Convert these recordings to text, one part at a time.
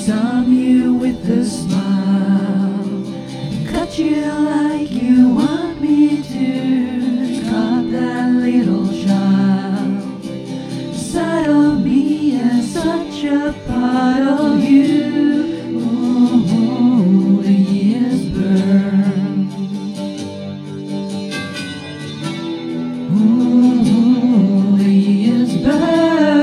Some you with a smile, cut you like you want me to, cut that little child side of me as such a part of you. Ooh, the years burn. Ooh, the years burn.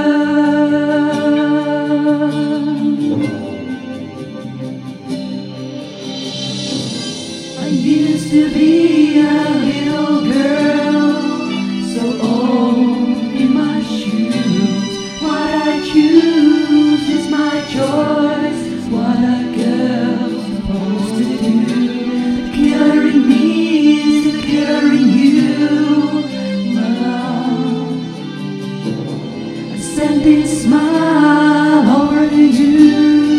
I used to be a little girl, so old in my shoes. What I choose is my choice. What a girl's supposed to do. The killer in me is the killer in you, my love. I send this smile over to you.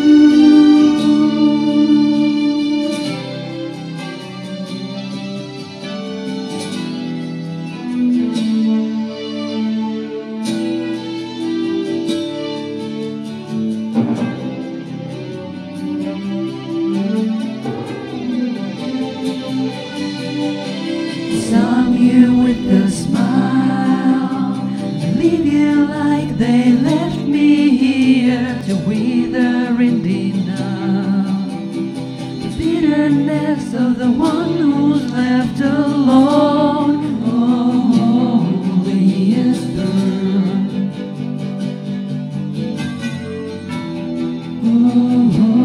Some you with a smile, leave you like they left me here to wither in denial. The bitterness of the one who's left alone. Oh, the years burn. Oh,